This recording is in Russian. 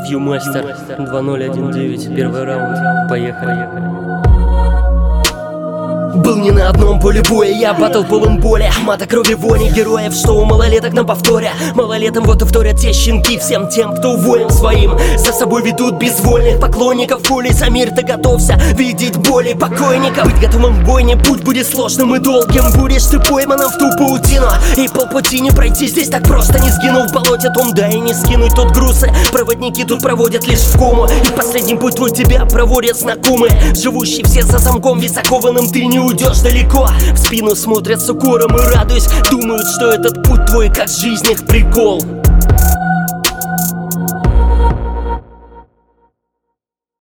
Вьюмастер 2019, первый раунд, поехали. Был не на одном поле боя, я батл полон боли, мата, крови, вони героев, что у малолеток на повторе. Малолетым вот и вторят те щенки всем тем, кто воин своим за собой ведут безвольных поклонников. Коли за мир ты готовься видеть боли покойников. Быть готовым в бойне путь будет сложным и долгим. Будешь ты пойманным в ту паутину, и полпути не пройти здесь так просто. Не сгинув в болоте том, да и не скинуть тут грузы. Проводники тут проводят лишь в кому, и последний путь твой тебя проводят знакомые, живущие все за замком високованным. Ты не уйдешь далеко, в спину смотрят с укором и радуясь, думают, что этот путь твой как жизнь их прикол.